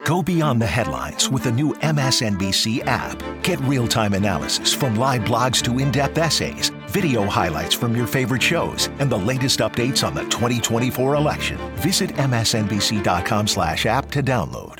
Go beyond the headlines with the new MSNBC app. Get real-time analysis from live blogs to in-depth essays, video highlights from your favorite shows, and the latest updates on the 2024 election. Visit msnbc.com/app to download.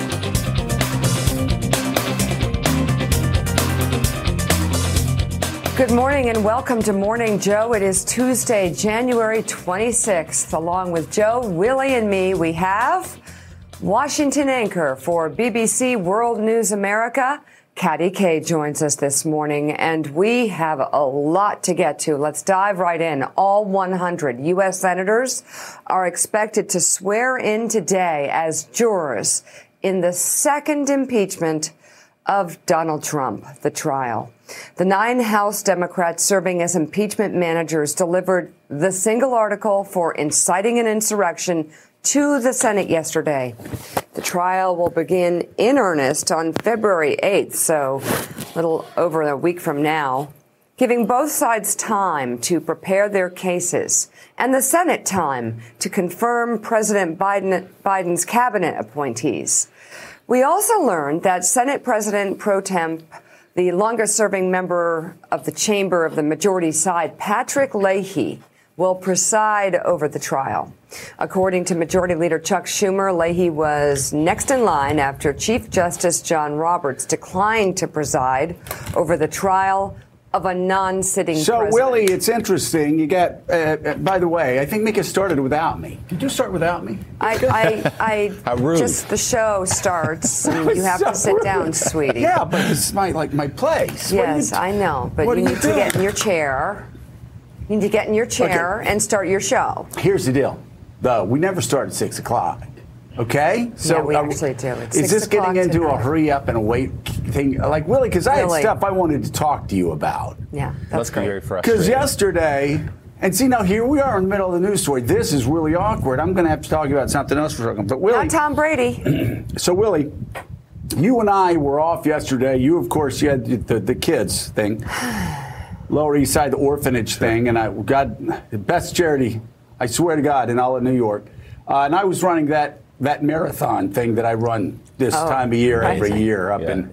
Good morning and welcome to Morning Joe. It is Tuesday, January 26th. Along with Joe, Willie, and me, we have Washington anchor for BBC World News America, Katty Kay, joins us this morning, and we have a lot to get to. Let's dive right in. All 100 U.S. senators are expected to swear in today as jurors in the second impeachment of Donald Trump, the trial. The 9 House Democrats serving as impeachment managers delivered the single article for inciting an insurrection to the Senate yesterday. The trial will begin in earnest on February 8th, so a little over a week from now, giving both sides time to prepare their cases and the Senate time to confirm President Biden's cabinet appointees. We also learned that Senate President Pro Temp, the longest-serving member of the chamber of the majority side, Patrick Leahy, will preside over the trial. According to Majority Leader Chuck Schumer, Leahy was next in line after Chief Justice John Roberts declined to preside over the trial of a non-sitting president. So, Willie, it's interesting. You got, by the way, I think Mika started without me. Did you start without me? I How rude. Just the show starts and you have to sit down, sweetie. Yeah, but it's my place. Yes, I know, but you need to get in your chair. You need to get in your chair and start your show. Here's the deal, though. We never start at 6 o'clock. Okay? So yeah, we actually do. It's is this getting into tonight. a hurry up and a wait thing? Like, Willie, because I had stuff I wanted to talk to you about. Yeah, that's great. Very frustrating. Because yesterday, and see, now here we are in the middle of the news story. This is really awkward. I'm going to have to talk about something else for a second. But Willie, not Tom Brady. So, Willie, you and I were off yesterday. You, of course, you had the kids thing. Lower East Side, the orphanage thing, and I got the best charity, I swear to God, in all of New York. And I was running that marathon thing that I run this time of year every year up in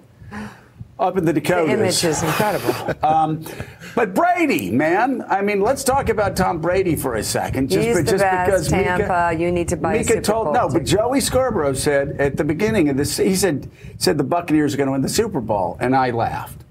the Dakotas. The image is incredible. But Brady, man, I mean, let's talk about Tom Brady for a second. He's the best. Because Tampa, you need to buy a Super Bowl no, but Joey Scarborough said at the beginning of this, he said the Buccaneers are going to win the Super Bowl, and I laughed.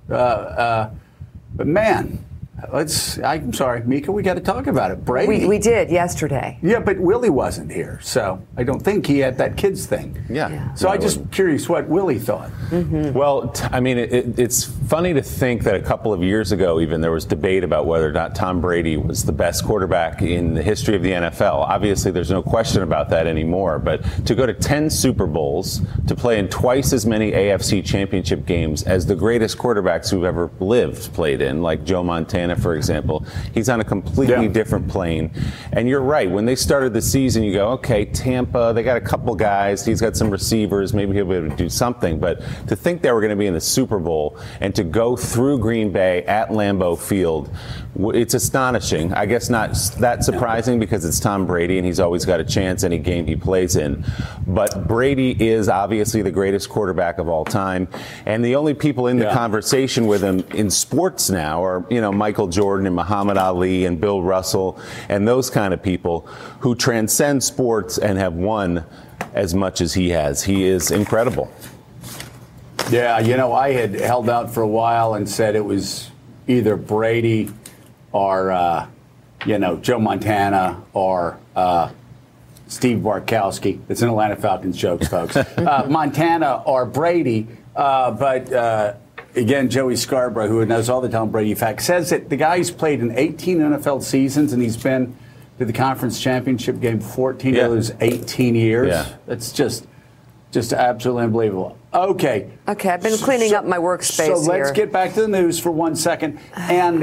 But man, I'm sorry, Mika, we got to talk about it. Brady. We did yesterday. Yeah, but Willie wasn't here, so I don't think he had that kids thing. Yeah. So I'm just curious what Willie thought. Mm-hmm. Well, I mean, it's funny to think that a couple of years ago, even there was debate about whether or not Tom Brady was the best quarterback in the history of the NFL. Obviously, there's no question about that anymore. But to go to 10 Super Bowls, to play in twice as many AFC championship games as the greatest quarterbacks who've ever lived played in, like Joe Montana, for example, he's on a completely different plane. And you're right. When they started the season, you go, okay, Tampa, they got a couple guys. He's got some receivers. Maybe he'll be able to do something. But to think they were going to be in the Super Bowl and to go through Green Bay at Lambeau Field, it's astonishing. I guess not that surprising because it's Tom Brady and he's always got a chance any game he plays in. But Brady is obviously the greatest quarterback of all time. And the only people in the conversation with him in sports now are, Michael Jordan and Muhammad Ali and Bill Russell and those kind of people who transcend sports and have won as much as he has. He is incredible. Yeah, I had held out for a while and said it was either Brady or, Joe Montana or Steve Bartkowski. It's an Atlanta Falcons joke, folks. Montana or Brady, but again, Joey Scarborough, who knows all the Tom Brady facts, says that the guy's played in 18 NFL seasons and he's been to the conference championship game 14 of those 18 years. Yeah. That's just absolutely unbelievable. Okay, I've been cleaning up my workspace here. So let's get back to the news for 1 second. And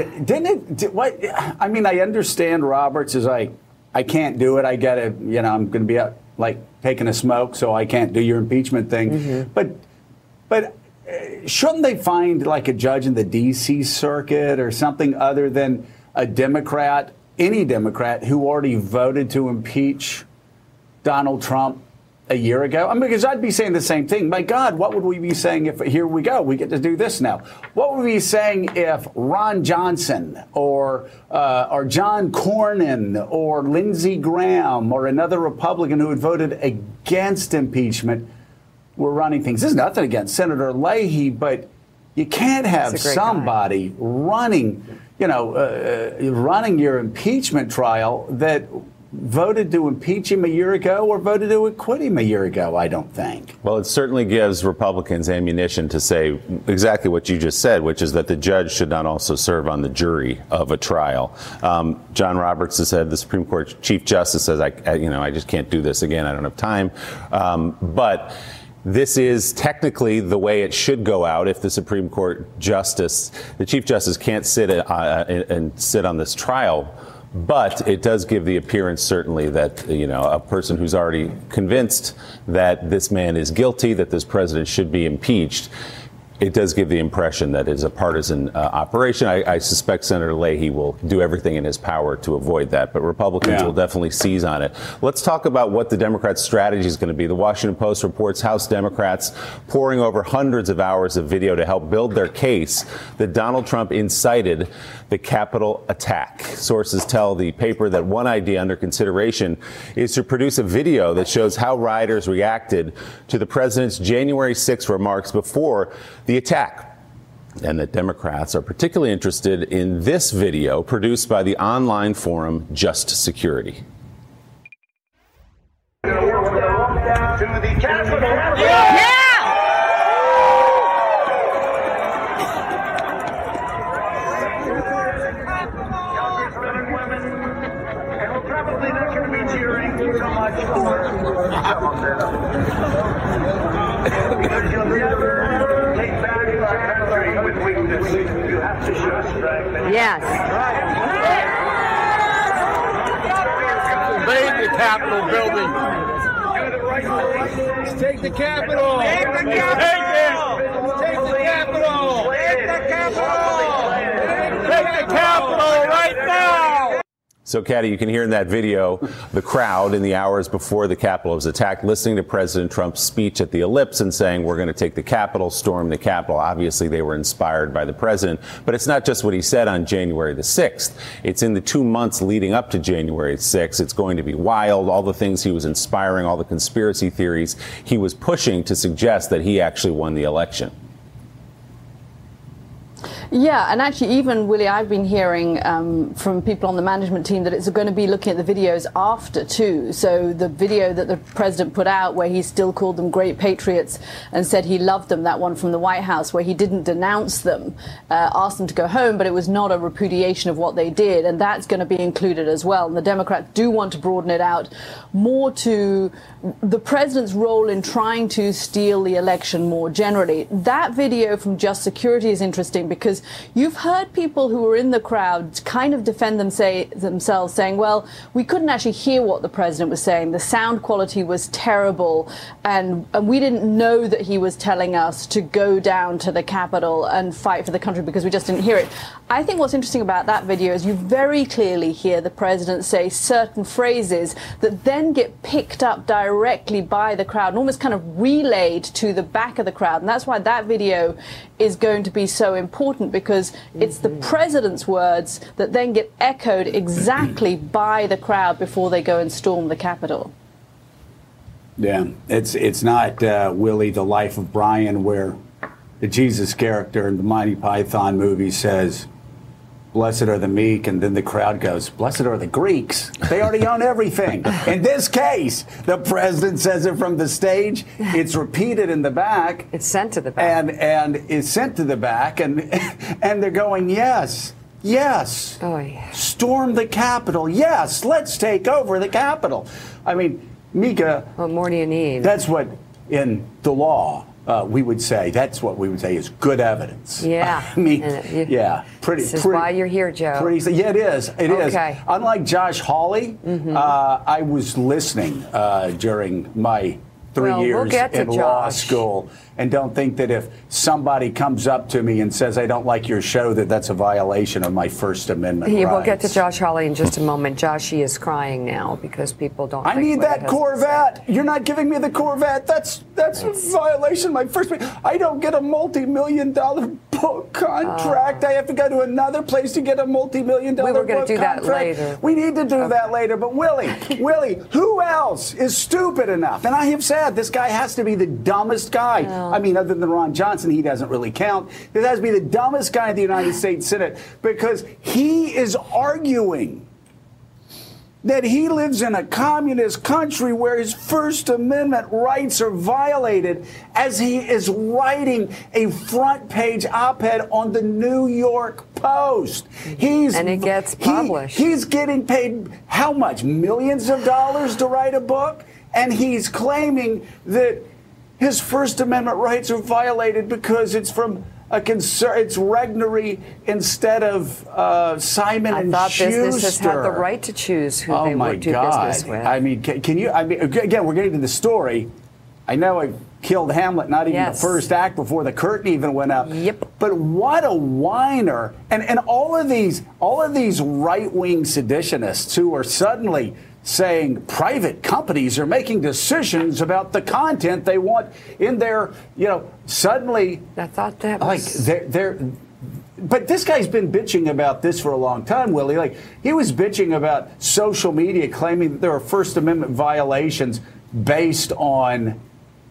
I understand Roberts is like, I can't do it. I got to, I'm going to be out like taking a smoke, so I can't do your impeachment thing. Mm-hmm. But shouldn't they find like a judge in the D.C. circuit or something other than a Democrat, any Democrat who already voted to impeach Donald Trump a year ago? I mean, because I'd be saying the same thing. My God, what would we be saying if, here we go, we get to do this now? What would we be saying if Ron Johnson or John Cornyn or Lindsey Graham or another Republican who had voted against impeachment were running things? This is nothing against Senator Leahy, but you can't have somebody running, running your impeachment trial that voted to impeach him a year ago or voted to acquit him a year ago, I don't think. Well, it certainly gives Republicans ammunition to say exactly what you just said, which is that the judge should not also serve on the jury of a trial. John Roberts has said, the Supreme Court Chief Justice says, I just can't do this again. I don't have time. But this is technically the way it should go out if the Supreme Court Justice, the Chief Justice can't sit on this trial. But it does give the appearance, certainly, that, a person who's already convinced that this man is guilty, that this president should be impeached, it does give the impression that it's a partisan operation. I suspect Senator Leahy will do everything in his power to avoid that, but Republicans will definitely seize on it. Let's talk about what the Democrats' strategy is going to be. The Washington Post reports House Democrats pouring over hundreds of hours of video to help build their case that Donald Trump incited the Capitol attack. Sources tell the paper that one idea under consideration is to produce a video that shows how rioters reacted to the president's January 6th remarks before the attack. And that Democrats are particularly interested in this video produced by the online forum Just Security. To the Capitol. Yeah! Probably not going to be cheering so much for because you'll never take back our country with weakness. You have to show strength. Yes. Invade the Capitol building. Do the right thing. Take the Capitol. Take the Capitol. Take the Capitol. Take the Capitol. Take the Capitol right now. So, Katty, you can hear in that video the crowd in the hours before the Capitol was attacked listening to President Trump's speech at the Ellipse and saying, we're going to take the Capitol, storm the Capitol. Obviously, they were inspired by the president. But it's not just what he said on January the 6th. It's in the 2 months leading up to January 6th. It's going to be wild. All the things he was inspiring, all the conspiracy theories he was pushing to suggest that he actually won the election. Yeah, and actually, even, Willie, I've been hearing from people on the management team that it's going to be looking at the videos after, too. So the video that the president put out where he still called them great patriots and said he loved them, that one from the White House where he didn't denounce them, asked them to go home, but it was not a repudiation of what they did. And that's going to be included as well. And the Democrats do want to broaden it out more to the president's role in trying to steal the election more generally. That video from Just Security is interesting because you've heard people who were in the crowd kind of defend themselves saying, well, we couldn't actually hear what the president was saying. The sound quality was terrible, and we didn't know that he was telling us to go down to the Capitol and fight for the country because we just didn't hear it. I think what's interesting about that video is you very clearly hear the president say certain phrases that then get picked up directly by the crowd and almost kind of relayed to the back of the crowd. And that's why that video is going to be so important, because it's the president's words that then get echoed exactly by the crowd before they go and storm the Capitol. Yeah, it's not, Willie, The Life of Brian, where the Jesus character in the Monty Python movie says, blessed are the meek, and then the crowd goes, blessed are the Greeks. They already own everything. In this case, the president says it from the stage. It's repeated in the back. It's sent to the back. And it's sent to the back, and they're going, yes, yes. Oh, yeah. Storm the Capitol. Yes, let's take over the Capitol. I mean, Mika. What more do you need? That's what, in the law, we would say, that's what we would say is good evidence. Yeah. I mean, yeah. This is why you're here, Joe. Yeah, it is. It is. Okay. Unlike Josh Hawley, I was listening during my 3 Well, we'll years get to in law Josh. school, and don't think that if somebody comes up to me and says, I don't like your show, that's a violation of my First Amendment rights. We'll get to Josh Hawley in just a moment. Josh, he is crying now because people don't. I think need what he that has to Corvette. You're not giving me the Corvette. That's a violation of my First Amendment. I don't get a multi-million-dollar book contract. I have to go to another place to get a multi-million-dollar book contract. We were going to do that later. We need to do that later. But Willie, who else is stupid enough? And I have said this guy has to be the dumbest guy. I mean, other than Ron Johnson, he doesn't really count. This has to be the dumbest guy in the United States Senate because he is arguing that he lives in a communist country where his First Amendment rights are violated as he is writing a front page op-ed on the New York Post. And it gets published. He's getting paid how much? Millions of dollars to write a book? And he's claiming that his First Amendment rights are violated because it's from it's Regnery instead of Simon and thought Schuster. businesses had the right to choose who they would do business with. I mean, can you? I mean, again, we're getting to the story. I know I killed Hamlet, not even the first act before the curtain even went up. Yep. But what a whiner! And all of these right-wing seditionists who are suddenly saying private companies are making decisions about the content they want in their, suddenly. I thought that was like they're. But this guy's been bitching about this for a long time, Willie. Like he was bitching about social media claiming that there are First Amendment violations based on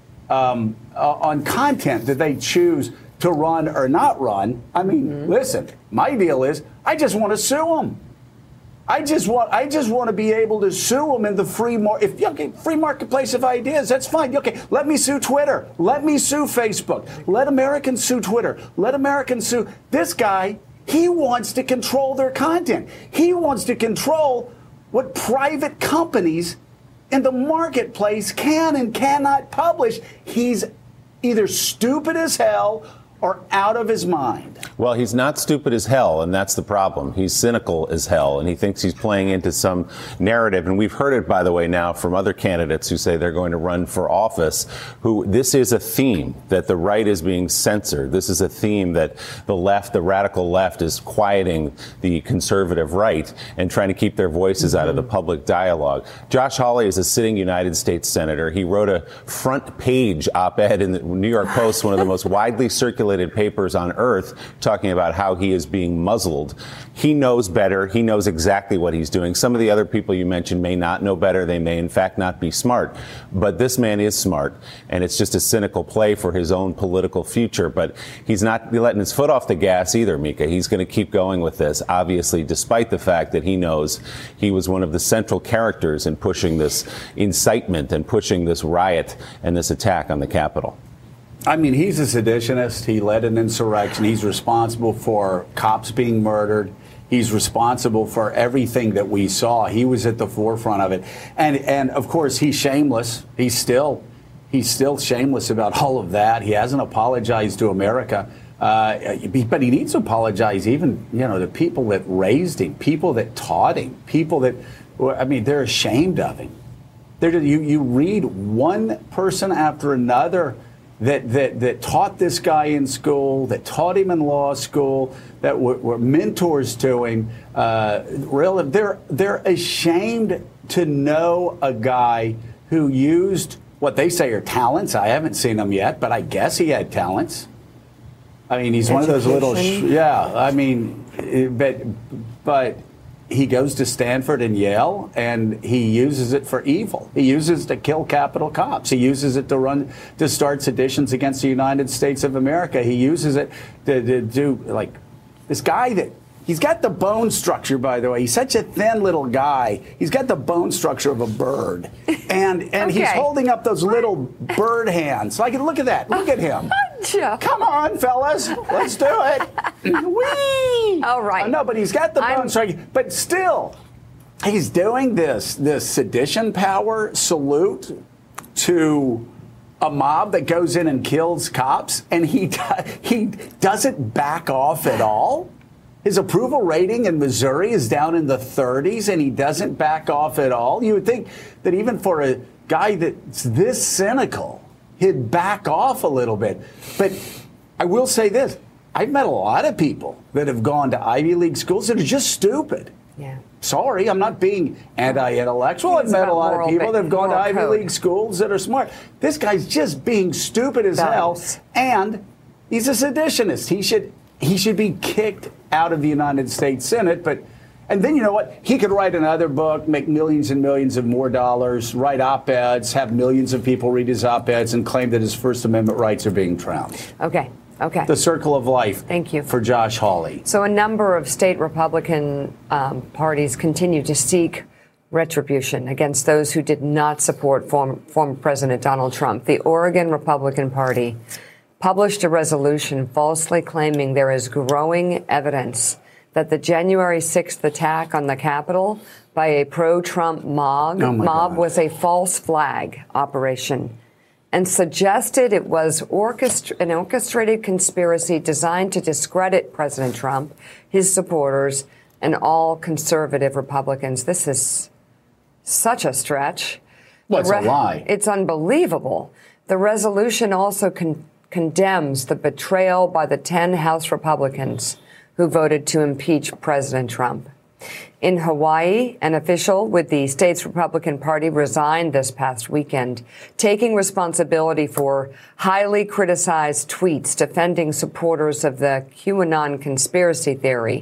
content that they choose to run or not run. I mean, listen, my deal is I just want to sue them. I just want to be able to sue them in the free marketplace of ideas. That's fine. Okay, let me sue Twitter. Let me sue Facebook. Let Americans sue Twitter. Let Americans sue this guy. He wants to control their content. He wants to control what private companies in the marketplace can and cannot publish. He's either stupid as hell or out of his mind. Well, he's not stupid as hell, and that's the problem. He's cynical as hell, and he thinks he's playing into some narrative. And we've heard it, by the way, now from other candidates who say they're going to run for office, this is a theme, that the right is being censored. This is a theme that the left, the radical left, is quieting the conservative right and trying to keep their voices out of the public dialogue. Josh Hawley is a sitting United States senator. He wrote a front page op-ed in the New York Post, one of the most widely circulated papers on earth, talking about how he is being muzzled. He knows better. He knows exactly what he's doing. Some of the other people you mentioned may not know better. They may, in fact, not be smart. But this man is smart, and it's just a cynical play for his own political future. But he's not letting his foot off the gas either, Mika. He's going to keep going with this, obviously, despite the fact that he knows he was one of the central characters in pushing this incitement and pushing this riot and this attack on the Capitol. I mean, he's a seditionist. He led an insurrection. He's responsible for cops being murdered. He's responsible for everything that we saw. He was at the forefront of it. And of course, he's shameless. He's still shameless about all of that. He hasn't apologized to America. But he needs to apologize even, to people that raised him, people that taught him, people that, they're ashamed of him. You read one person after another that taught this guy in school, that taught him in law school, that were mentors to him. They're ashamed to know a guy who used what they say are talents. I haven't seen him yet, but I guess he had talents. I mean, he's one of those little, but he goes to Stanford and Yale, and he uses it for evil. He uses it to kill Capitol cops. He uses it to start seditions against the United States of America. He uses it to do, like, this guy that, he's got the bone structure, by the way. He's such a thin little guy. He's got the bone structure of a bird. And okay. He's holding up those little bird hands. Like, look at that. Look at him. Come on, fellas. Let's do it. Whee! All right. No, but he's got the bone structure. But still, he's doing this sedition power salute to a mob that goes in and kills cops, and he doesn't back off at all. His approval rating in Missouri is down in the 30s, and he doesn't back off at all. You would think that even for guy that's this cynical, he'd back off a little bit. But I will say this. I've met a lot of people that have gone to Ivy League schools that are just stupid. Yeah. Sorry, I'm not being anti-intellectual. I've met a lot of people that have gone to Ivy League schools that are smart. This guy's just being stupid as hell, and he's a seditionist. He should be kicked out of the United States Senate. And then you know what? He could write another book, make millions and millions of more dollars, write op-eds, have millions of people read his op-eds, and claim that his First Amendment rights are being trounced. Okay. The circle of life. Thank you. For Josh Hawley. So a number of state Republican parties continue to seek retribution against those who did not support former President Donald Trump. The Oregon Republican Party published a resolution falsely claiming there is growing evidence that the January 6th attack on the Capitol by a pro-Trump mob was a false flag operation, and suggested it was an orchestrated conspiracy designed to discredit President Trump, his supporters, and all conservative Republicans. This is such a stretch. Well, it's a lie. It's unbelievable. The resolution also condemns the betrayal by the 10 House Republicans who voted to impeach President Trump. In Hawaii, an official with the state's Republican Party resigned this past weekend, taking responsibility for highly criticized tweets defending supporters of the QAnon conspiracy theory.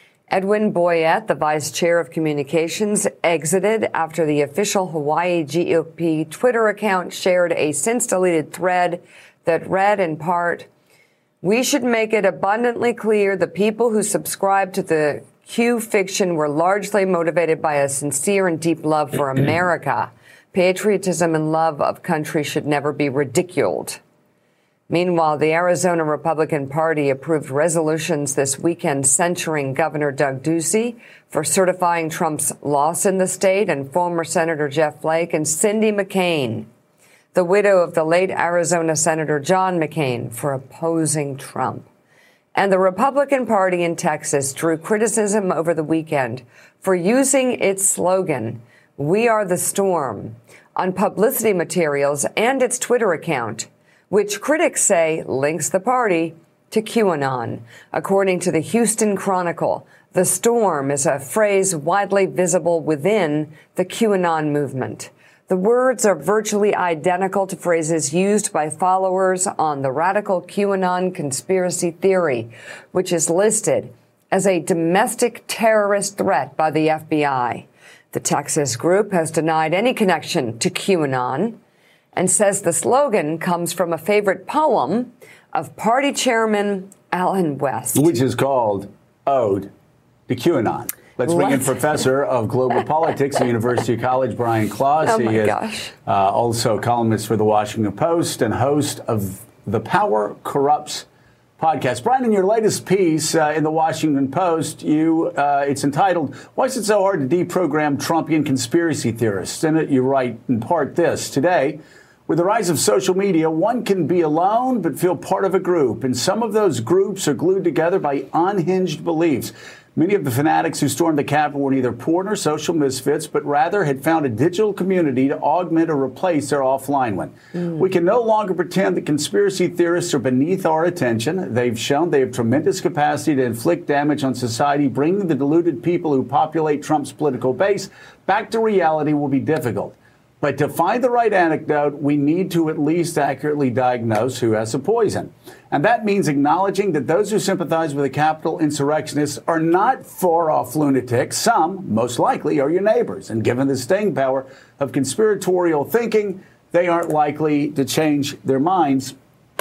Edwin Boyette, the vice chair of communications, exited after the official Hawaii GOP Twitter account shared a since-deleted thread that read in part, "We should make it abundantly clear the people who subscribe to the Q fiction were largely motivated by a sincere and deep love for America. Patriotism and love of country should never be ridiculed." Meanwhile, the Arizona Republican Party approved resolutions this weekend censuring Governor Doug Ducey for certifying Trump's loss in the state, and former Senator Jeff Flake and Cindy McCain, the widow of the late Arizona Senator John McCain, for opposing Trump. And the Republican Party in Texas drew criticism over the weekend for using its slogan, "We are the storm," on publicity materials and its Twitter account, which critics say links the party to QAnon. According to the Houston Chronicle, the storm is a phrase widely visible within the QAnon movement. The words are virtually identical to phrases used by followers on the radical QAnon conspiracy theory, which is listed as a domestic terrorist threat by the FBI. The Texas group has denied any connection to QAnon and says the slogan comes from a favorite poem of party chairman Allen West, which is called Ode to QAnon. Let's bring in Professor of Global Politics at University College, Brian Klaas. Oh, he is also columnist for The Washington Post and host of the Power Corrupts podcast. Brian, in your latest piece in The Washington Post, it's entitled, "Why is it so hard to deprogram Trumpian conspiracy theorists?" In it, you write in part this: "Today, with the rise of social media, one can be alone but feel part of a group, and some of those groups are glued together by unhinged beliefs. Many of the fanatics who stormed the Capitol were neither poor nor social misfits, but rather had found a digital community to augment or replace their offline one. We can no longer pretend that conspiracy theorists are beneath our attention. They've shown they have tremendous capacity to inflict damage on society. Bringing the deluded people who populate Trump's political base back to reality will be difficult. But to find the right antidote, we need to at least accurately diagnose who has the poison. And that means acknowledging that those who sympathize with the Capitol insurrectionists are not far-off lunatics. Some, most likely, are your neighbors. And given the staying power of conspiratorial thinking, they aren't likely to change their minds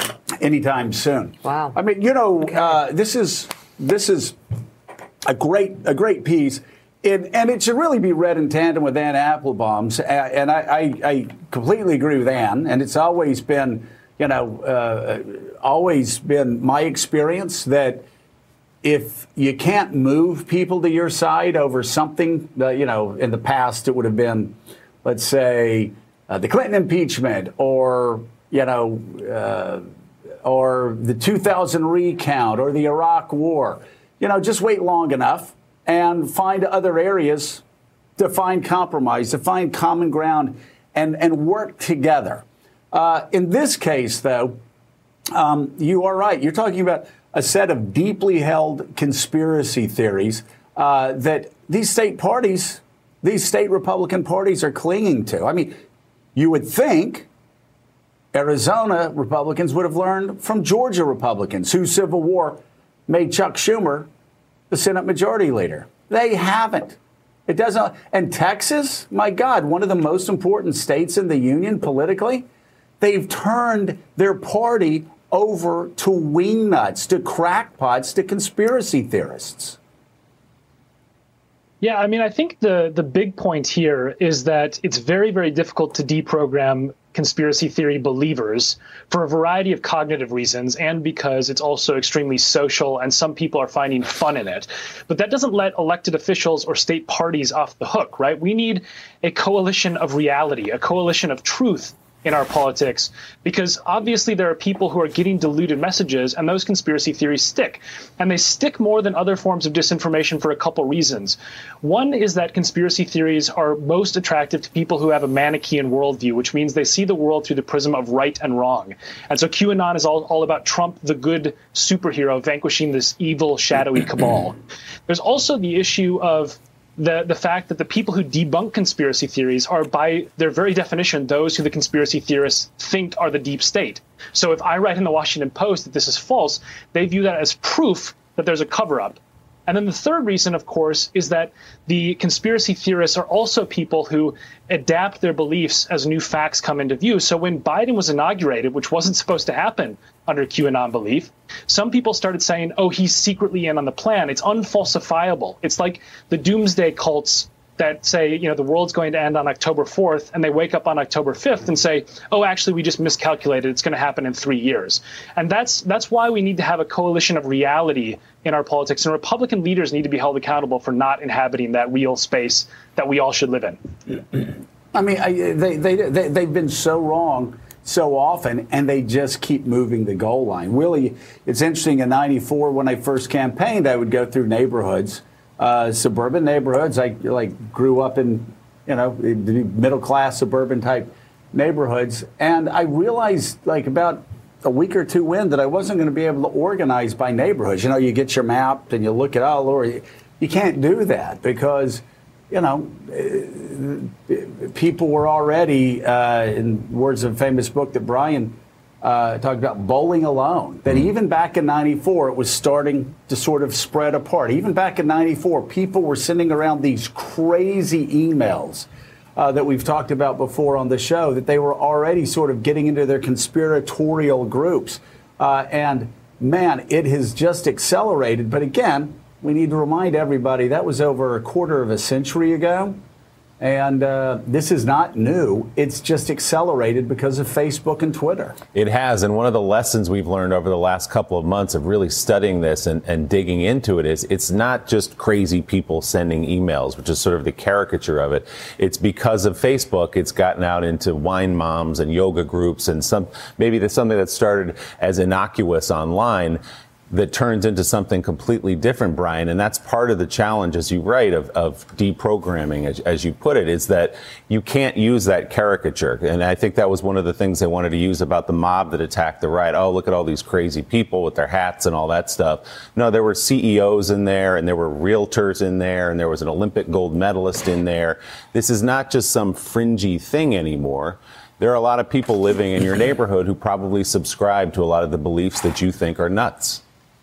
anytime soon." Wow. I mean, this is a great piece. And it should really be read in tandem with Ann Applebaum's. And I completely agree with Ann. And it's always been, my experience that if you can't move people to your side over something, in the past it would have been, let's say, the Clinton impeachment or the 2000 recount or the Iraq war, just wait long enough and find other areas to find compromise, to find common ground, and work together. In this case, though, you are right. You're talking about a set of deeply held conspiracy theories that these state Republican parties are clinging to. I mean, you would think Arizona Republicans would have learned from Georgia Republicans, whose civil war made Chuck Schumer the Senate Majority Leader. They haven't. It doesn't. And Texas, my God, one of the most important states in the union politically, they've turned their party over to wingnuts, to crackpots, to conspiracy theorists. Yeah, I mean, I think the big point here is that it's very, very difficult to deprogram conspiracy theory believers for a variety of cognitive reasons, and because it's also extremely social and some people are finding fun in it. But that doesn't let elected officials or state parties off the hook, right? We need a coalition of reality, a coalition of truth in our politics, because obviously there are people who are getting diluted messages, and those conspiracy theories stick. And they stick more than other forms of disinformation for a couple reasons. One is that conspiracy theories are most attractive to people who have a Manichaean worldview, which means they see the world through the prism of right and wrong. And so QAnon is all about Trump, the good superhero, vanquishing this evil, shadowy cabal. There's also the issue of the fact that the people who debunk conspiracy theories are, by their very definition, those who the conspiracy theorists think are the deep state. So if I write in the Washington Post that this is false, they view that as proof that there's a cover-up. And then the third reason, of course, is that the conspiracy theorists are also people who adapt their beliefs as new facts come into view. So when Biden was inaugurated, which wasn't supposed to happen under QAnon belief, some people started saying, oh, he's secretly in on the plan. It's unfalsifiable. It's like the doomsday cults that say, you know, the world's going to end on October 4th, and they wake up on October 5th and say, oh, actually, we just miscalculated. It's going to happen in 3 years. And that's why we need to have a coalition of reality in our politics. And Republican leaders need to be held accountable for not inhabiting that real space that we all should live in. I mean, they've been so wrong so often, and they just keep moving the goal line. Willie, it's interesting, in '94, when I first campaigned, I would go through neighborhoods, suburban neighborhoods. I grew up in, middle class suburban type neighborhoods, and I realized about a week or two in that I wasn't going to be able to organize by neighborhoods. You get your map and you look at, oh Lord, you can't do that because people were already, in words of a famous book that Brian talked about, bowling alone. That even back in '94, it was starting to sort of spread apart. Even back in '94, people were sending around these crazy emails that we've talked about before on the show, that they were already sort of getting into their conspiratorial groups. And man, it has just accelerated. But again, we need to remind everybody that was over a quarter of a century ago. And this is not new. It's just accelerated because of Facebook and Twitter. It has. And one of the lessons we've learned over the last couple of months of really studying this and digging into it is it's not just crazy people sending emails, which is sort of the caricature of it. It's because of Facebook. It's gotten out into wine moms and yoga groups and maybe there's something that started as innocuous online that turns into something completely different, Brian. And that's part of the challenge, as you write, of deprogramming, as you put it, is that you can't use that caricature. And I think that was one of the things they wanted to use about the mob that attacked the right. Oh, look at all these crazy people with their hats and all that stuff. No, there were CEOs in there, and there were realtors in there, and there was an Olympic gold medalist in there. This is not just some fringy thing anymore. There are a lot of people living in your neighborhood who probably subscribe to a lot of the beliefs that you think are nuts.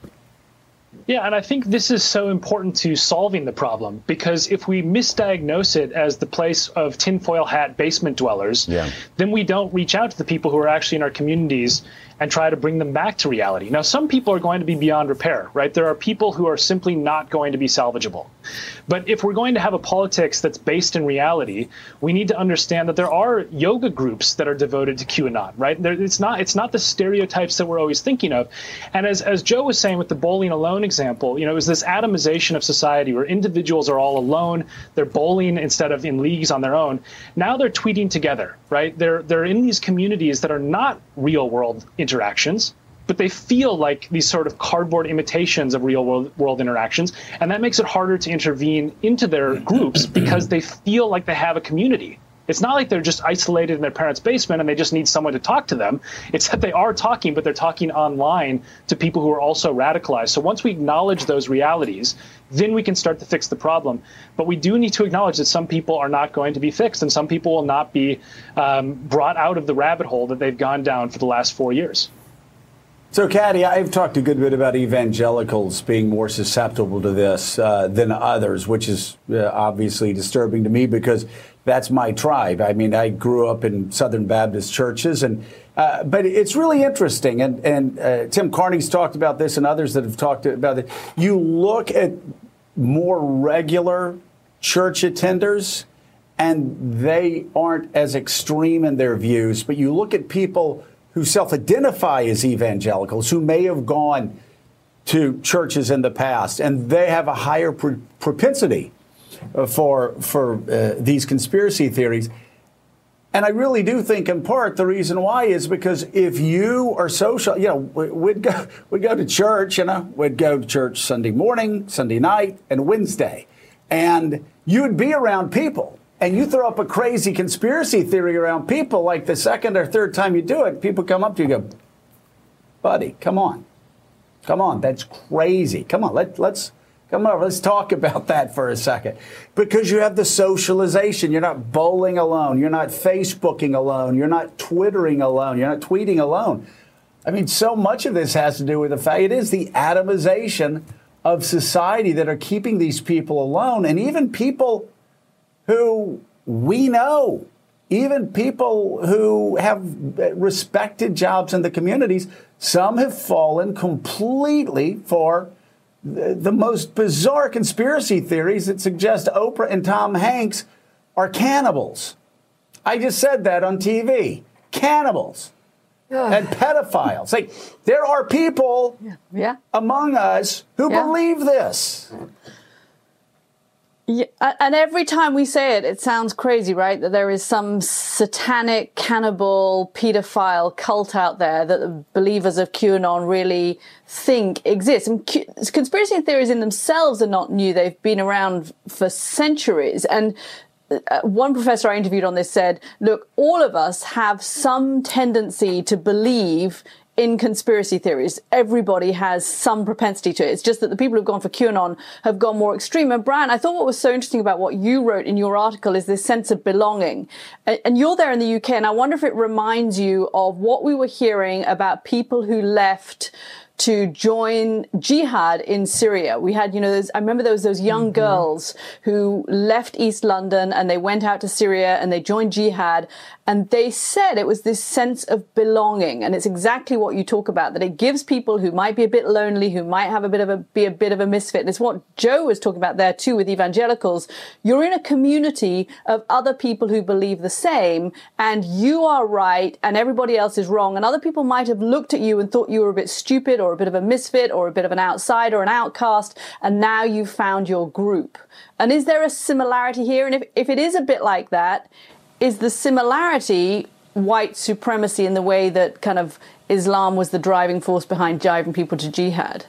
Yeah, and I think this is so important to solving the problem, because if we misdiagnose it as the place of tinfoil hat basement dwellers, then we don't reach out to the people who are actually in our communities and try to bring them back to reality. Now, some people are going to be beyond repair, right? There are people who are simply not going to be salvageable. But if we're going to have a politics that's based in reality, we need to understand that there are yoga groups that are devoted to QAnon, right? It's not the stereotypes that we're always thinking of. And as Joe was saying with the bowling alone example, it was this atomization of society where individuals are all alone, they're bowling instead of in leagues on their own. Now they're tweeting together, right? They're in these communities that are not real world interactions, but they feel like these sort of cardboard imitations of real world interactions. And that makes it harder to intervene into their groups because they feel like they have a community. It's not like they're just isolated in their parents' basement and they just need someone to talk to them. It's that they are talking, but they're talking online to people who are also radicalized. So once we acknowledge those realities, then we can start to fix the problem. But we do need to acknowledge that some people are not going to be fixed, and some people will not be brought out of the rabbit hole that they've gone down for the last 4 years. So, Caddy, I've talked a good bit about evangelicals being more susceptible to this than others, which is obviously disturbing to me because that's my tribe. I mean, I grew up in Southern Baptist churches, and but it's really interesting. And Tim Carney's talked about this, and others that have talked about it. You look at more regular church attenders, and they aren't as extreme in their views. But you look at people who self-identify as evangelicals, who may have gone to churches in the past, and they have a higher propensity for these conspiracy theories. And I really do think, in part, the reason why is because if you are social, we'd go to church, we'd go to church Sunday morning, Sunday night, and Wednesday, and you'd be around people. And you throw up a crazy conspiracy theory around people, like the second or third time you do it, people come up to you and go, buddy, come on, that's crazy. Come on, let's come over. Let's talk about that for a second. Because you have the socialization. You're not bowling alone. You're not Facebooking alone. You're not Twittering alone. You're not tweeting alone. I mean, so much of this has to do with the fact it is the atomization of society that are keeping these people alone. And even people who we know, even people who have respected jobs in the communities, some have fallen completely for the most bizarre conspiracy theories that suggest Oprah and Tom Hanks are cannibals. I just said that on TV. Cannibals and pedophiles. Like, there are people among us who believe this. Yeah, and every time we say it, it sounds crazy, right? That there is some satanic, cannibal, pedophile cult out there that the believers of QAnon really think exists. And conspiracy theories in themselves are not new. They've been around for centuries. And one professor I interviewed on this said, look, all of us have some tendency to believe in conspiracy theories. Everybody has some propensity to it. It's just that the people who've gone for QAnon have gone more extreme. And Brian, I thought what was so interesting about what you wrote in your article is this sense of belonging. And you're there in the UK, and I wonder if it reminds you of what we were hearing about people who left to join jihad in Syria. We had, I remember there was those young girls who left East London and they went out to Syria and they joined jihad. And they said it was this sense of belonging. And it's exactly what you talk about, that it gives people who might be a bit lonely, who might have be a bit of a misfit. And it's what Joe was talking about there too with evangelicals. You're in a community of other people who believe the same, and you are right and everybody else is wrong. And other people might have looked at you and thought you were a bit stupid or a bit of a misfit or a bit of an outsider or an outcast. And now you've found your group. And is there a similarity here? And if it is a bit like that, is the similarity white supremacy in the way that kind of Islam was the driving force behind driving people to jihad?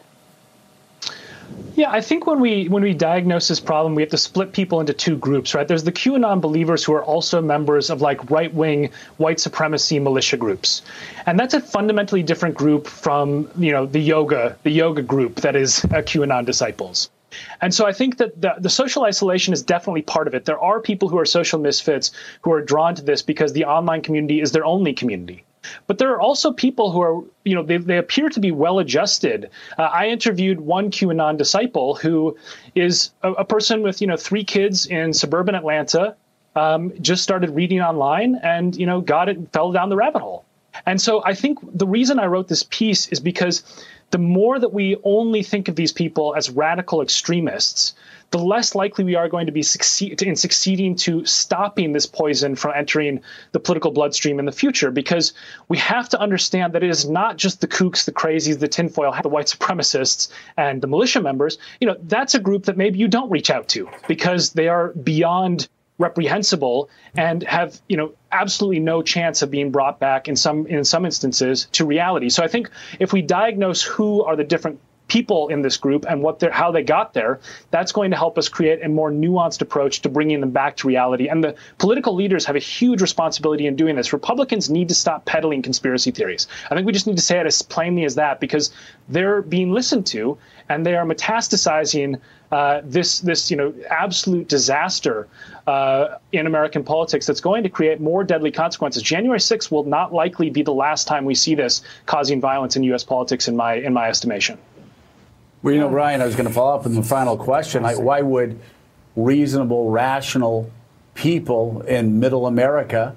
Yeah, I think when we diagnose this problem, we have to split people into two groups, right? There's the QAnon believers who are also members of like right-wing white supremacy militia groups. And that's a fundamentally different group from, the yoga group that is QAnon disciples. And so I think that the social isolation is definitely part of it. There are people who are social misfits who are drawn to this because the online community is their only community. But there are also people who are, they appear to be well-adjusted. I interviewed one QAnon disciple who is a person with, 3 kids in suburban Atlanta, just started reading online and, fell down the rabbit hole. And so I think the reason I wrote this piece is because the more that we only think of these people as radical extremists, the less likely we are going to be succeeding to stopping this poison from entering the political bloodstream in the future. Because we have to understand that it is not just the kooks, the crazies, the tinfoil, the white supremacists, and the militia members. That's a group that maybe you don't reach out to because they are beyond reprehensible and have, absolutely no chance of being brought back in some instances to reality. So I think if we diagnose who are the different people in this group and how they got there, that's going to help us create a more nuanced approach to bringing them back to reality. And the political leaders have a huge responsibility in doing this. Republicans need to stop peddling conspiracy theories. I think we just need to say it as plainly as that, because they're being listened to and they are metastasizing this absolute disaster in American politics that's going to create more deadly consequences. January 6th will not likely be the last time we see this causing violence in U.S. politics, in my estimation. Well, Ryan, I was going to follow up with the final question. Why would reasonable, rational people in middle America,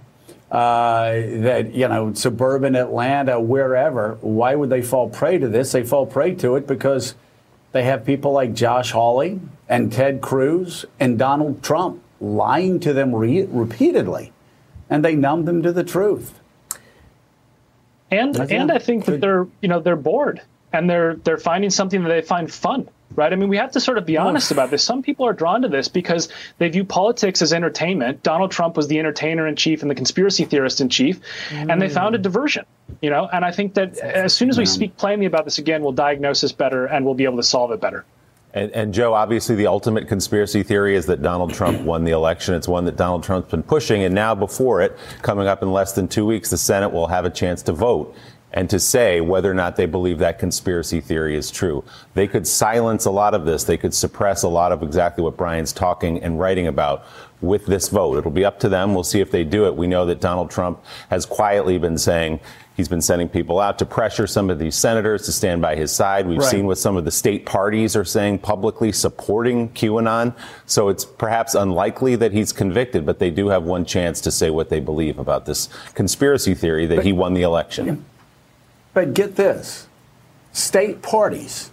suburban Atlanta, wherever, why would they fall prey to this? They fall prey to it because they have people like Josh Hawley and Ted Cruz and Donald Trump lying to them repeatedly, and they numb them to the truth. And I think that they're bored. And they're finding something that they find fun, right? I mean, we have to sort of be honest about this. Some people are drawn to this because they view politics as entertainment. Donald Trump was the entertainer in chief and the conspiracy theorist in chief, and they found a diversion, And I think that as soon as we speak plainly about this again, we'll diagnose this better and we'll be able to solve it better. And Joe, obviously the ultimate conspiracy theory is that Donald Trump won the election. It's one that Donald Trump's been pushing, and now before it, coming up in less than 2 weeks, the Senate will have a chance to vote and to say whether or not they believe that conspiracy theory is true. They could silence a lot of this. They could suppress a lot of exactly what Brian's talking and writing about with this vote. It'll be up to them. We'll see if they do it. We know that Donald Trump has quietly been saying he's been sending people out to pressure some of these senators to stand by his side. We've seen what some of the state parties are saying publicly supporting QAnon. So it's perhaps unlikely that he's convicted, but they do have one chance to say what they believe about this conspiracy theory that he won the election. But get this, state parties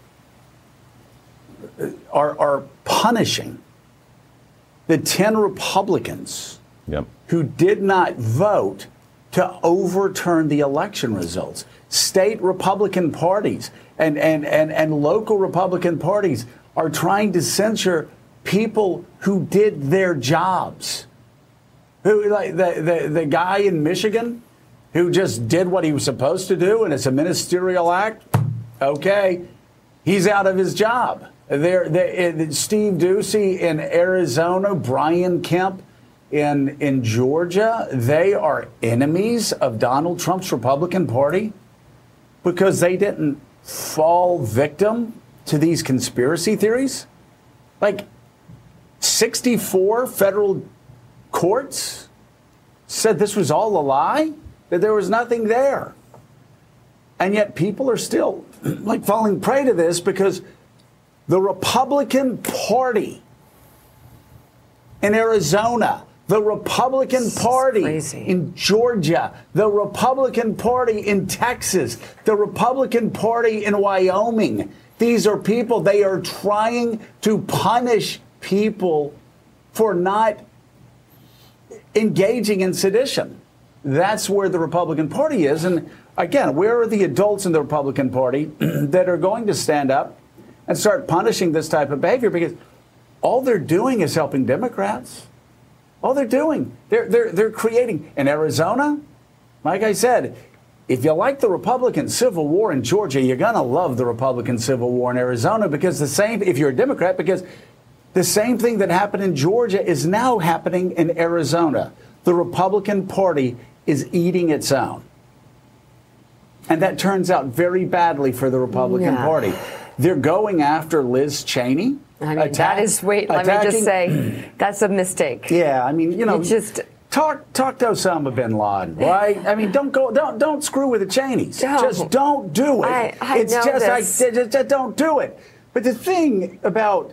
are punishing the 10 Republicans who did not vote to overturn the election results. State Republican parties and local Republican parties are trying to censure people who did their jobs. Who, like the guy in Michigan who just did what he was supposed to do, and it's a ministerial act, okay, he's out of his job. Steve Ducey in Arizona, Brian Kemp in Georgia, they are enemies of Donald Trump's Republican Party because they didn't fall victim to these conspiracy theories. Like 64 federal courts said this was all a lie, that there was nothing there. And yet people are still falling prey to this because the Republican Party in Arizona, the Republican Party in Georgia, the Republican Party in Texas, the Republican Party in Wyoming. These are people, they are trying to punish people for not engaging in sedition. That's where the Republican Party is. And again, where are the adults in the Republican Party that are going to stand up and start punishing this type of behavior? Because all they're doing is helping Democrats. All they're doing, they're creating in Arizona. Like I said, if you like the Republican Civil War in Georgia, you're going to love the Republican Civil War in Arizona, because if you're a Democrat, because the same thing that happened in Georgia is now happening in Arizona. The Republican Party is eating its own. And that turns out very badly for the Republican Party. They're going after Liz Cheney. I mean, let me just say, that's a mistake. Yeah, I mean, just talk to Osama bin Laden, right? I mean, don't screw with the Cheneys. Just don't do it. Just don't do it. But the thing about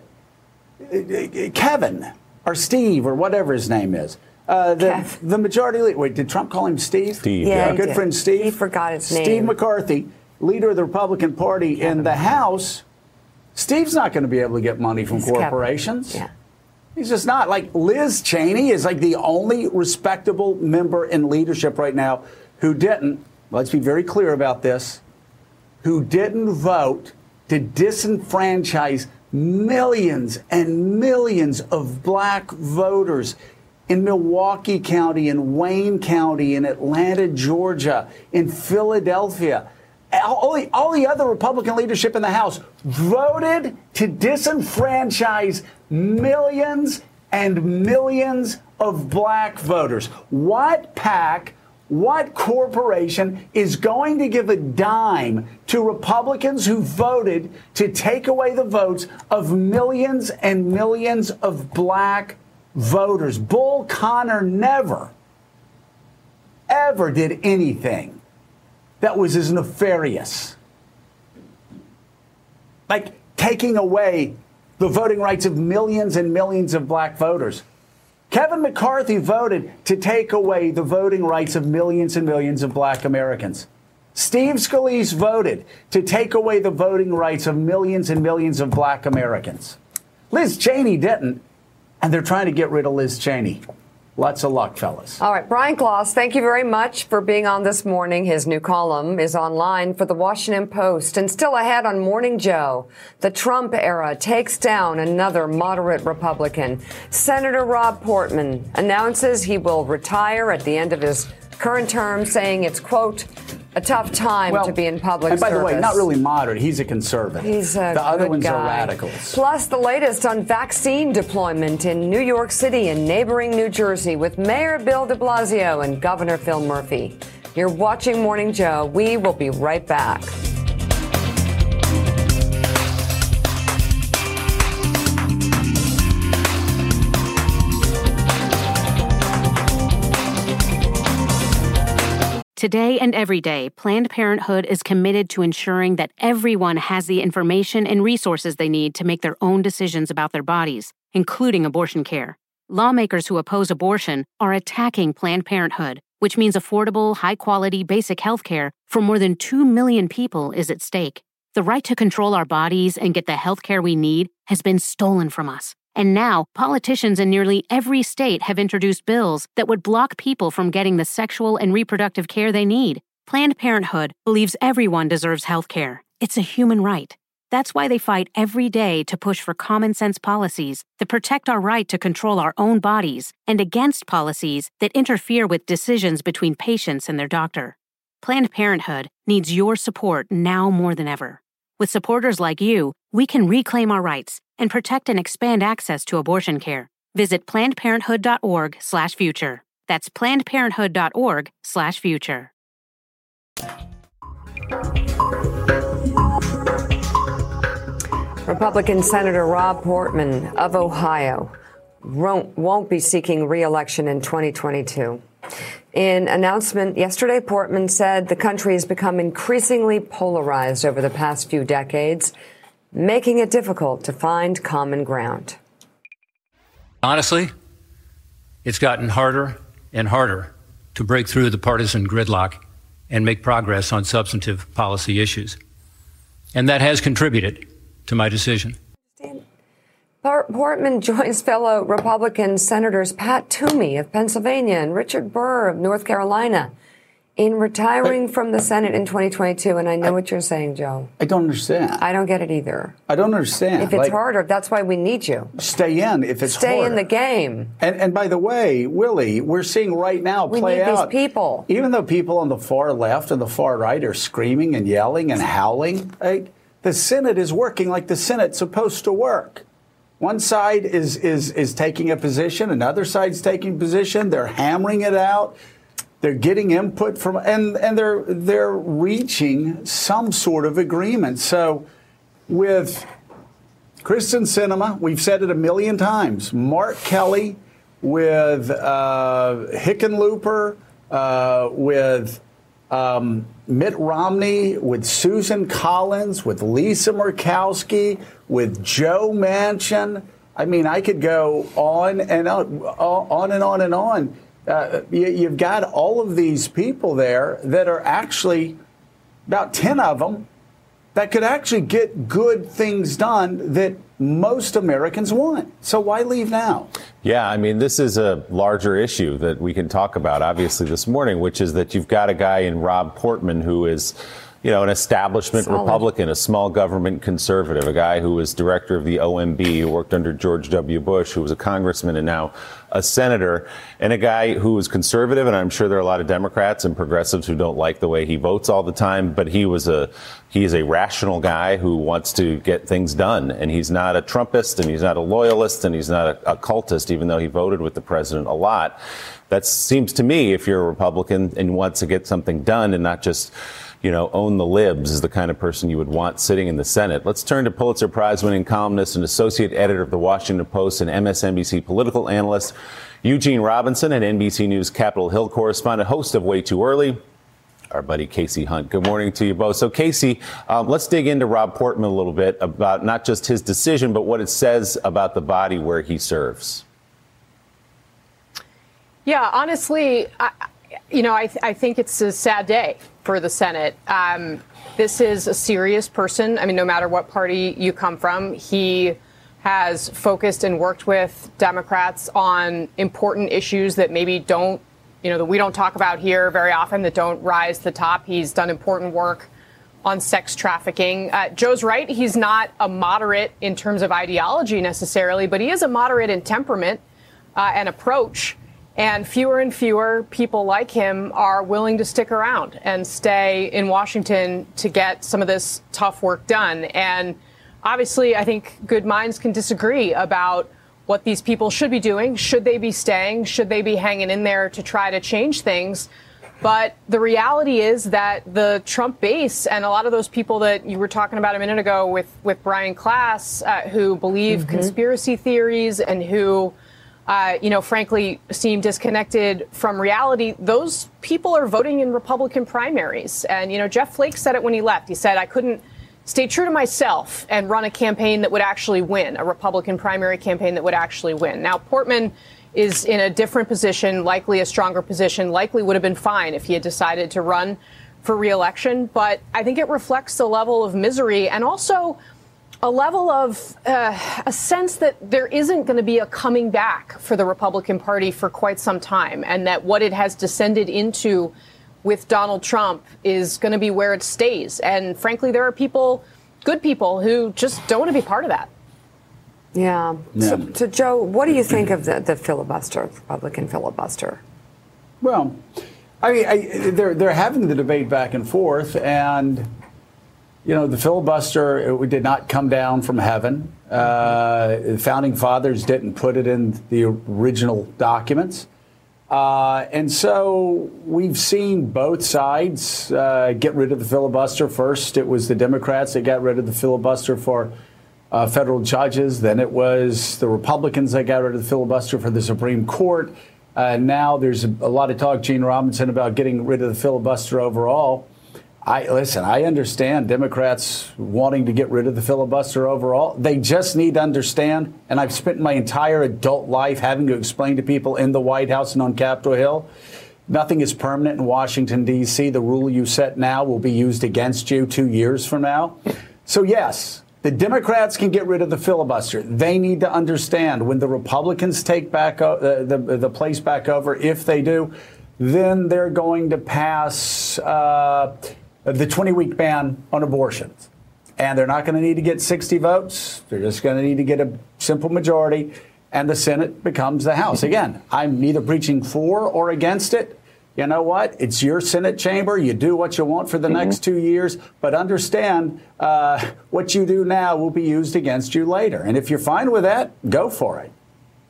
Kevin or Steve or whatever his name is, the majority leader. Wait, did Trump call him Steve? Steve. Yeah, good friend Steve. He forgot his name. Steve McCarthy, leader of the Republican Party in the House. Steve's not going to be able to get money from corporations. Yeah. He's just not. Like Liz Cheney is like the only respectable member in leadership right now who didn't, let's be very clear about this, who didn't vote to disenfranchise millions and millions of black voters in Milwaukee County, in Wayne County, in Atlanta, Georgia, in Philadelphia. all the other Republican leadership in the House voted to disenfranchise millions and millions of black voters. What PAC, what corporation is going to give a dime to Republicans who voted to take away the votes of millions and millions of black voters? Bull Connor never, ever did anything that was as nefarious, like taking away the voting rights of millions and millions of black voters. Kevin McCarthy voted to take away the voting rights of millions and millions of black Americans. Steve Scalise voted to take away the voting rights of millions and millions of black Americans. Liz Cheney didn't, and they're trying to get rid of Liz Cheney. Lots of luck, fellas. All right, Brian Klaas, thank you very much for being on this morning. His new column is online for the Washington Post. And still ahead on Morning Joe, the Trump era takes down another moderate Republican. Senator Rob Portman announces he will retire at the end of his current term, saying it's, quote, a tough time to be in public service. And by the way, not really moderate. He's a conservative. He's a the other ones guy. are radicals. Plus, the latest on vaccine deployment in New York City and neighboring New Jersey with Mayor Bill de Blasio and Governor Phil Murphy. You're watching Morning Joe. We will be right back. Today and every day, Planned Parenthood is committed to ensuring that everyone has the information and resources they need to make their own decisions about their bodies, including abortion care. Lawmakers who oppose abortion are attacking Planned Parenthood, which means affordable, high-quality, basic health care for more than 2 million people is at stake. The right to control our bodies and get the health care we need has been stolen from us. And now, politicians in nearly every state have introduced bills that would block people from getting the sexual and reproductive care they need. Planned Parenthood believes everyone deserves health care. It's a human right. That's why they fight every day to push for common-sense policies that protect our right to control our own bodies and against policies that interfere with decisions between patients and their doctor. Planned Parenthood needs your support now more than ever. With supporters like you, we can reclaim our rights and protect and expand access to abortion care. Visit PlannedParenthood.org/future. That's PlannedParenthood.org/future. Republican Senator Rob Portman of Ohio won't be seeking re-election in 2022. In an announcement yesterday, Portman said the country has become increasingly polarized over the past few decades, making it difficult to find common ground. Honestly, it's gotten harder and harder to break through the partisan gridlock and make progress on substantive policy issues. And that has contributed to my decision. Portman joins fellow Republican Senators Pat Toomey of Pennsylvania and Richard Burr of North Carolina in retiring from the Senate in 2022. And I know what you're saying, Joe. I don't understand. I don't get it either. I don't understand. If it's harder, that's why we need you. Stay in if it's harder. Stay in the game. And by the way, Willie, we're seeing right now play out. We need these people. Even though people on the far left and the far right are screaming and yelling and howling, the Senate is working like the Senate's supposed to work. One side is taking a position, another side's taking a position. They're hammering it out. They're getting input from, and they're reaching some sort of agreement. So, with Kyrsten Sinema, we've said it a million times. Mark Kelly, with Hickenlooper, with Mitt Romney, with Susan Collins, with Lisa Murkowski, with Joe Manchin. I mean, I could go on and on and on and on. You've got all of these people there that are actually, about 10 of them, that could actually get good things done that most Americans want. So why leave now? Yeah, I mean, this is a larger issue that we can talk about, obviously, this morning, which is that you've got a guy in Rob Portman who is an establishment Republican, a small government conservative, a guy who was director of the OMB, who worked under George W. Bush, who was a congressman and now a senator, and a guy who was conservative. And I'm sure there are a lot of Democrats and progressives who don't like the way he votes all the time. But he is a rational guy who wants to get things done. And he's not a Trumpist, and he's not a loyalist, and he's not a cultist, even though he voted with the president a lot. That seems to me, if you're a Republican and wants to get something done and not just own the libs, is the kind of person you would want sitting in the Senate. Let's turn to Pulitzer Prize-winning columnist and associate editor of the Washington Post and MSNBC political analyst Eugene Robinson, and NBC News Capitol Hill correspondent, host of Way Too Early, our buddy Casey Hunt. Good morning to you both. So, Casey, let's dig into Rob Portman a little bit about not just his decision, but what it says about the body where he serves. Yeah, honestly, I think it's a sad day for the Senate. This is a serious person. I mean, no matter what party you come from, he has focused and worked with Democrats on important issues that maybe don't, that we don't talk about here very often, that don't rise to the top. He's done important work on sex trafficking. Joe's right. He's not a moderate in terms of ideology necessarily, but he is a moderate in temperament and approach. And fewer people like him are willing to stick around and stay in Washington to get some of this tough work done. And obviously, I think good minds can disagree about what these people should be doing. Should they be staying? Should they be hanging in there to try to change things? But the reality is that the Trump base and a lot of those people that you were talking about a minute ago with Brian Klass, who believe conspiracy theories and who frankly, seem disconnected from reality. Those people are voting in Republican primaries. And, Jeff Flake said it when he left. He said, I couldn't stay true to myself and run a campaign that would actually win, a Republican primary campaign that would actually win. Now, Portman is in a different position, likely a stronger position, likely would have been fine if he had decided to run for re-election. But I think it reflects the level of misery and also a level of a sense that there isn't going to be a coming back for the Republican Party for quite some time, and that what it has descended into with Donald Trump is going to be where it stays. And frankly, there are good people, who just don't want to be part of that. Yeah. So Joe, what do you think of the filibuster, Republican filibuster? Well, I mean, they're having the debate back and forth, and the filibuster, it did not come down from heaven. The founding fathers didn't put it in the original documents. And so we've seen both sides get rid of the filibuster. First, it was the Democrats that got rid of the filibuster for federal judges. Then it was the Republicans that got rid of the filibuster for the Supreme Court. Now there's a lot of talk, Gene Robinson, about getting rid of the filibuster overall. I understand Democrats wanting to get rid of the filibuster overall. They just need to understand, and I've spent my entire adult life having to explain to people in the White House and on Capitol Hill, nothing is permanent in Washington, D.C. The rule you set now will be used against you 2 years from now. So, yes, the Democrats can get rid of the filibuster. They need to understand when the Republicans take back the place back over, if they do, then they're going to pass the 20-week ban on abortions. And they're not going to need to get 60 votes. They're just going to need to get a simple majority, and the Senate becomes the House. Again, I'm neither preaching for or against it. You know what? It's your Senate chamber. You do what you want for the next 2 years, but understand what you do now will be used against you later. And if you're fine with that, go for it.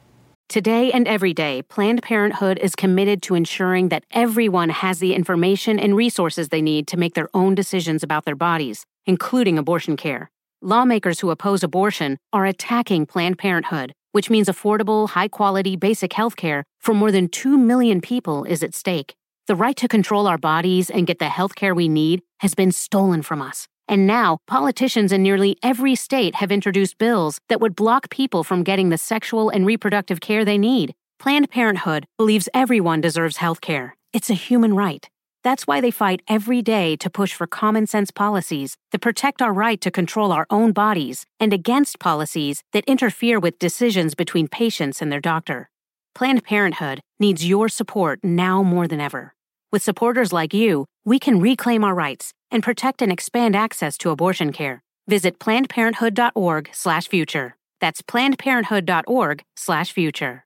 Today and every day, Planned Parenthood is committed to ensuring that everyone has the information and resources they need to make their own decisions about their bodies, including abortion care. Lawmakers who oppose abortion are attacking Planned Parenthood, which means affordable, high-quality, basic health care for more than 2 million people is at stake. The right to control our bodies and get the health care we need has been stolen from us. And now, politicians in nearly every state have introduced bills that would block people from getting the sexual and reproductive care they need. Planned Parenthood believes everyone deserves health care. It's a human right. That's why they fight every day to push for common-sense policies that protect our right to control our own bodies and against policies that interfere with decisions between patients and their doctor. Planned Parenthood needs your support now more than ever. With supporters like you, we can reclaim our rights, and protect and expand access to abortion care. Visit PlannedParenthood.org/future. That's PlannedParenthood.org/future.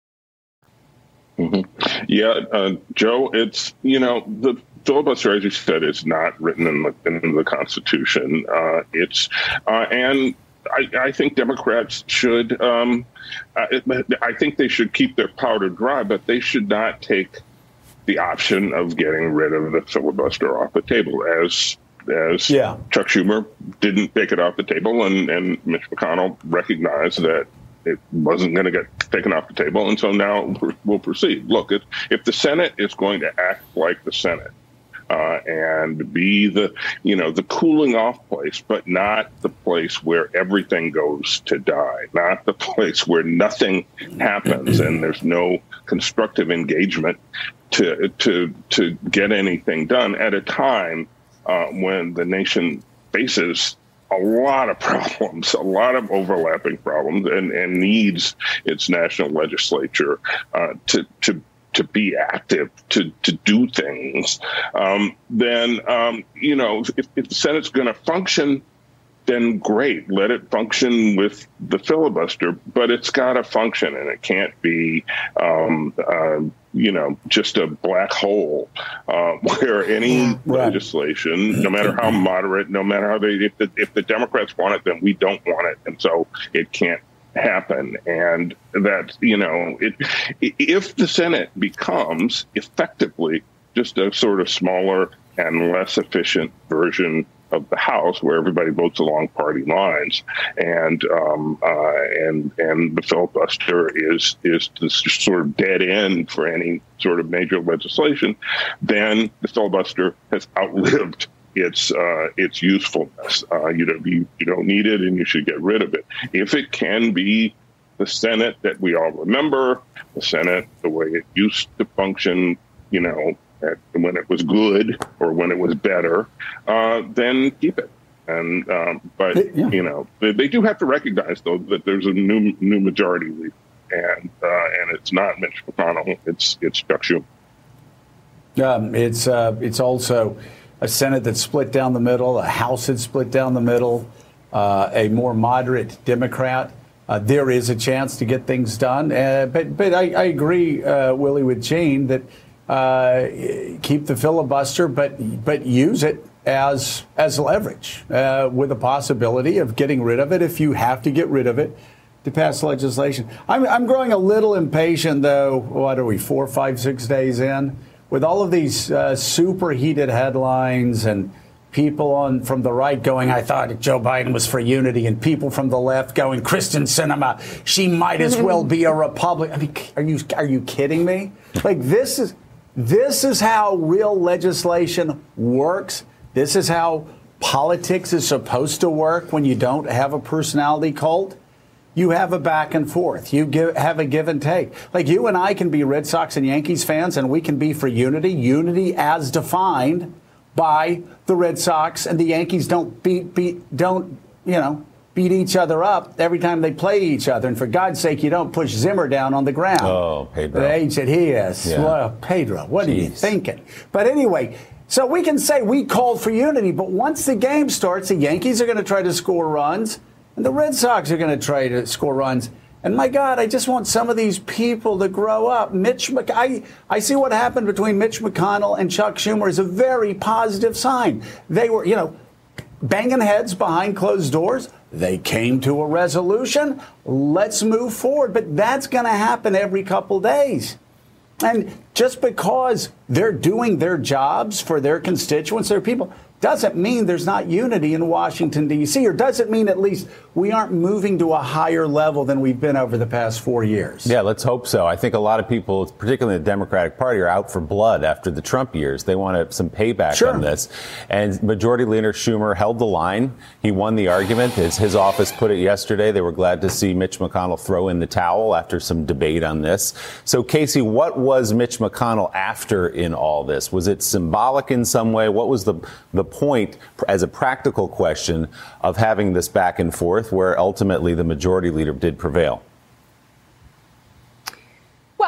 Mm-hmm. Yeah, Joe, it's, the filibuster, as you said, is not written in the Constitution. And I think Democrats should, I think they should keep their powder dry, but they should not take the option of getting rid of the filibuster off the table, as Chuck Schumer didn't take it off the table, and Mitch McConnell recognized that it wasn't going to get taken off the table, and so now we'll proceed. Look, if the Senate is going to act like the Senate and be the cooling off place, but not the place where everything goes to die, not the place where nothing happens and there's no constructive engagement to get anything done at a time when the nation faces a lot of problems, a lot of overlapping problems, and needs its national legislature to be active, to do things, then if the Senate's going to function, then great, let it function with the filibuster, but it's got to function, and it can't be just a black hole where any legislation, no matter how moderate, no matter how if the Democrats want it, then we don't want it, and so it can't happen. And that, if the Senate becomes effectively just a sort of smaller and less efficient version of the House, where everybody votes along party lines, and the filibuster is this sort of dead end for any sort of major legislation, then the filibuster has outlived its usefulness. You don't need it, and you should get rid of it. If it can be the Senate that we all remember, the Senate the way it used to function, when it was good or when it was better, then keep it. And but they do have to recognize, though, that there's a new majority leader, and it's not Mitch McConnell, it's Chuck Schumer. It's also a Senate that's split down the middle, a House that's split down the middle, a more moderate Democrat. There is a chance to get things done, but I agree, Willie, with Gene that. Keep the filibuster, but use it as leverage with the possibility of getting rid of it if you have to get rid of it to pass legislation. I'm growing a little impatient, though. What are we, 4, 5, 6 days in? With all of these superheated headlines and people from the right going, I thought Joe Biden was for unity, and people from the left going, Kristen Sinema, she might as well be a Republican. I mean, are you kidding me? Like, this is how real legislation works. This is how politics is supposed to work when you don't have a personality cult. You have a back and forth. You have a give and take. Like, you and I can be Red Sox and Yankees fans, and we can be for unity as defined by the Red Sox, and the Yankees don't beat each other up every time they play each other. And for God's sake, you don't push Zimmer down on the ground. Oh, Pedro. The age that he is. Yeah. Well, Pedro, what are you thinking? But anyway, so we can say we called for unity, but once the game starts, the Yankees are going to try to score runs, and the Red Sox are going to try to score runs. And my God, I just want some of these people to grow up. I see what happened between Mitch McConnell and Chuck Schumer is a very positive sign. They were, banging heads behind closed doors. They came to a resolution. Let's move forward. But that's going to happen every couple days. And just because they're doing their jobs for their constituents, their people, doesn't mean there's not unity in Washington, D.C., or doesn't mean at least we aren't moving to a higher level than we've been over the past 4 years. Yeah, let's hope so. I think a lot of people, particularly in the Democratic Party, are out for blood after the Trump years. They want some payback on this. And Majority Leader Schumer held the line. He won the argument. As his office put it yesterday, they were glad to see Mitch McConnell throw in the towel after some debate on this. So, Casey, what was Mitch McConnell after in all this? Was it symbolic in some way? What was the point, as a practical question, of having this back and forth where ultimately the majority leader did prevail? Well,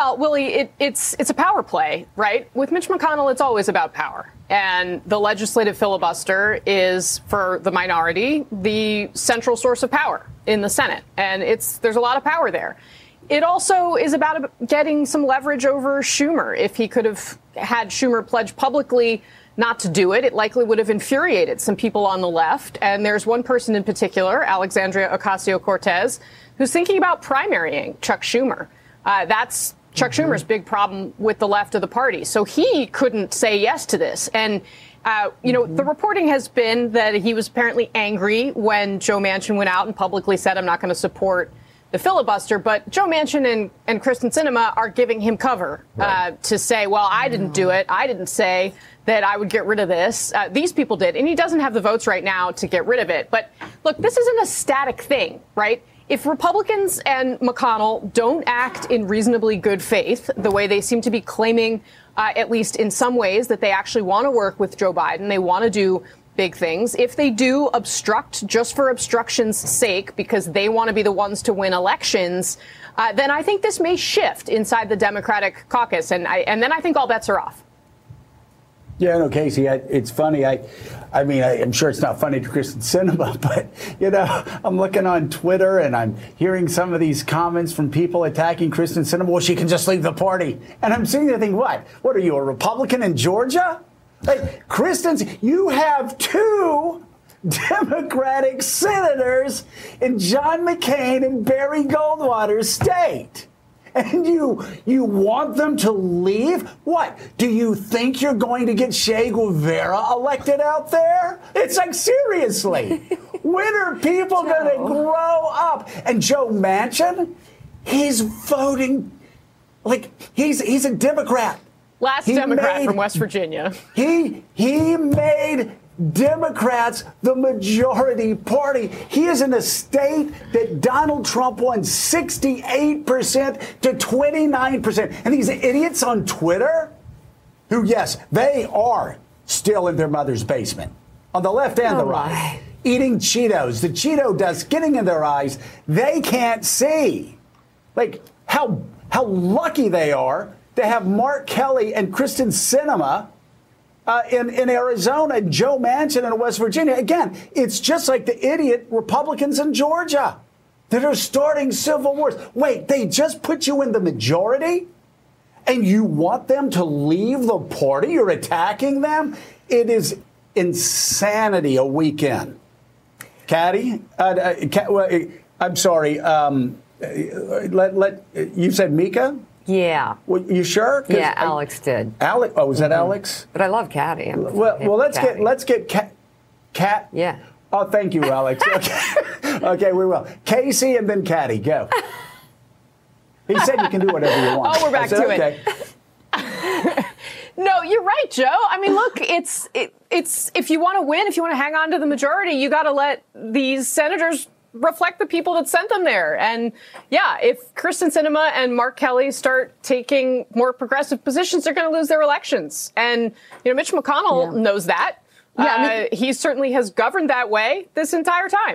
Well, Willie, it's a power play, right? With Mitch McConnell, it's always about power. And the legislative filibuster is, for the minority, the central source of power in the Senate. And there's a lot of power there. It also is about getting some leverage over Schumer. If he could have had Schumer pledge publicly not to do it, it likely would have infuriated some people on the left. And there's one person in particular, Alexandria Ocasio-Cortez, who's thinking about primarying Chuck Schumer. That's Chuck Schumer's big problem with the left of the party. So he couldn't say yes to this. And, the reporting has been that he was apparently angry when Joe Manchin went out and publicly said, I'm not going to support the filibuster. But Joe Manchin and Kyrsten Sinema are giving him cover to say, well, I didn't do it. I didn't say that I would get rid of this. These people did. And he doesn't have the votes right now to get rid of it. But look, this isn't a static thing, right? If Republicans and McConnell don't act in reasonably good faith, the way they seem to be claiming, at least in some ways, that they actually want to work with Joe Biden, they want to do big things. If they do obstruct just for obstruction's sake, because they want to be the ones to win elections, then I think this may shift inside the Democratic caucus. And then I think all bets are off. Yeah, no, Casey, it's funny. I'm sure it's not funny to Kyrsten Sinema, but, I'm looking on Twitter and I'm hearing some of these comments from people attacking Kyrsten Sinema. Well, she can just leave the party. And I'm sitting there thinking, what are you, a Republican in Georgia? Like, you have two Democratic senators in John McCain and Barry Goldwater's state. And you want them to leave? What? Do you think you're going to get Che Guevara elected out there? It's like, seriously. When are people going to grow up? And Joe Manchin, he's voting like he's a Democrat. Last Democrat from West Virginia. He made Democrats the majority party. He is in a state that Donald Trump won 68% to 29%. And these idiots on Twitter, who, yes, they are still in their mother's basement, on the left and the right, eating Cheetos, the Cheeto dust getting in their eyes, they can't see. Like, how lucky they are to have Mark Kelly and Kyrsten Sinema in Arizona, and Joe Manchin in West Virginia. Again, it's just like the idiot Republicans in Georgia that are starting civil wars. Wait, they just put you in the majority and you want them to leave the party? You're attacking them? It is insanity a weekend. Caddy? I'm sorry. You said Mika? Yeah. Well, you sure? Yeah, Alex did. Alex? Oh, was that Alex? But I love Caddy. Well, let's get Cat. Yeah. Oh, thank you, Alex. Okay, we will. Casey and then Caddy. Go. He said you can do whatever you want. Oh, we're back to it. No, you're right, Joe. I mean, look, it's if you want to win, if you want to hang on to the majority, you got to let these senators reflect the people that sent them there. And yeah, if Kyrsten Sinema and Mark Kelly start taking more progressive positions, they're going to lose their elections. And, Mitch McConnell knows that. Yeah, he certainly has governed that way this entire time.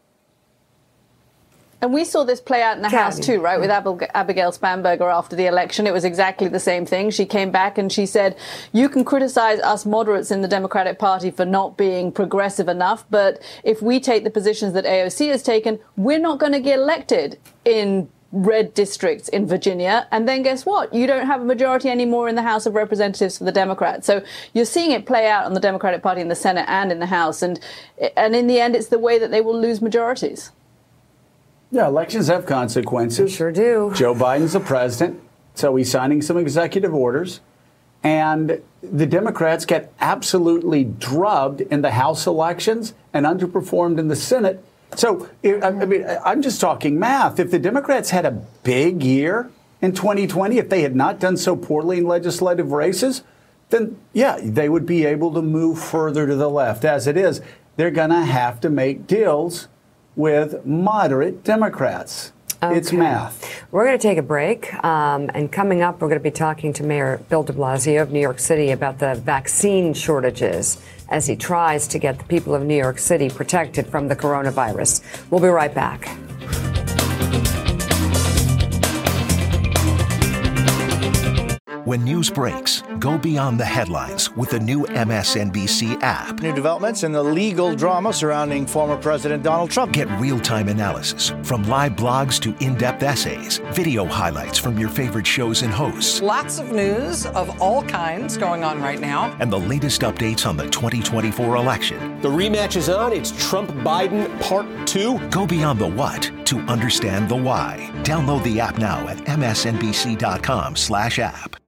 And we saw this play out in the House too, right, with Abigail Spanberger after the election. It was exactly the same thing. She came back and she said, you can criticize us moderates in the Democratic Party for not being progressive enough, but if we take the positions that AOC has taken, we're not going to get elected in red districts in Virginia. And then guess what? You don't have a majority anymore in the House of Representatives for the Democrats. So you're seeing it play out on the Democratic Party in the Senate and in the House. And in the end, it's the way that they will lose majorities. Yeah, elections have consequences. They sure do. Joe Biden's the president, so he's signing some executive orders. And the Democrats get absolutely drubbed in the House elections and underperformed in the Senate. So, I'm just talking math. If the Democrats had a big year in 2020, if they had not done so poorly in legislative races, then, yeah, they would be able to move further to the left. As it is, they're going to have to make deals with moderate Democrats. Okay. It's math. We're going to take a break. And coming up, we're going to be talking to Mayor Bill de Blasio of New York City about the vaccine shortages as he tries to get the people of New York City protected from the coronavirus. We'll be right back. When news breaks, go beyond the headlines with the new MSNBC app. New developments in the legal drama surrounding former President Donald Trump. Get real-time analysis from live blogs to in-depth essays, video highlights from your favorite shows and hosts. Lots of news of all kinds going on right now. And the latest updates on the 2024 election. The rematch is on. It's Trump-Biden Part 2. Go beyond the what to understand the why. Download the app now at msnbc.com/app.